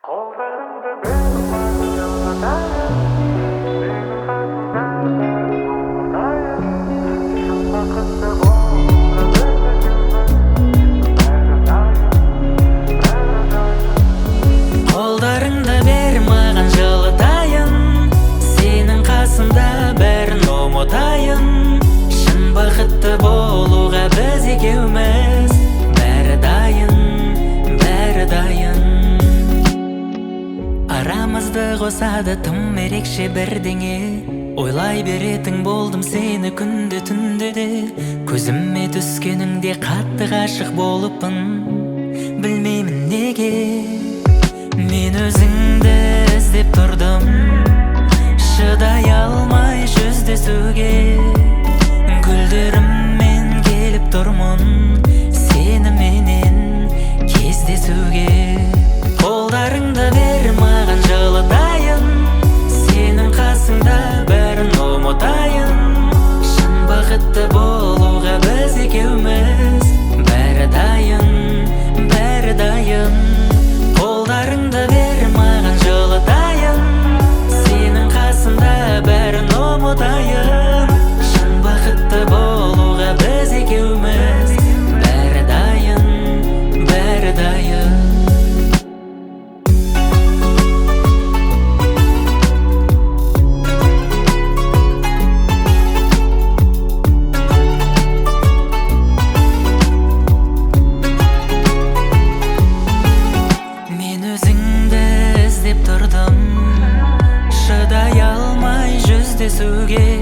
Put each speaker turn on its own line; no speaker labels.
Kollarımda bir buradayım. Benim kalbimde buradayım. Şu vakıtta
Kollarыңда бер маған жылытайын, сенің қасымда бәрін ұмытайын. Шын бақытты болуға біз екеуміз бәрі дайын, бәрі дайын. Арамызды қосады тым ерекше бірдеңе, ойлай беретін болдым сені күнде түнде де. Көзіме түскеніңде қатты ғашық болыппын, білмеймін неге. Мен өзіңді іздеп тұрдым, шыдай алмай жүздесуге. Гүлдеріммен келіп тұрмын, сеніменен кездесуге. Қолдарыңды бер маған жылытайын, сенің қасыңда бәрін ұмытайын. Шын бақытты болуға біз екеуміз бәрі дайын, бәрі дайын. Қолдарыңды бер маған жылытайын, сенің қасымда бәрін ұмытайын. Шын бақытты болуға біз екеуміз бәрі дайын, бәрі дайын. Тұрдым, шыдай алмай жүздесуге.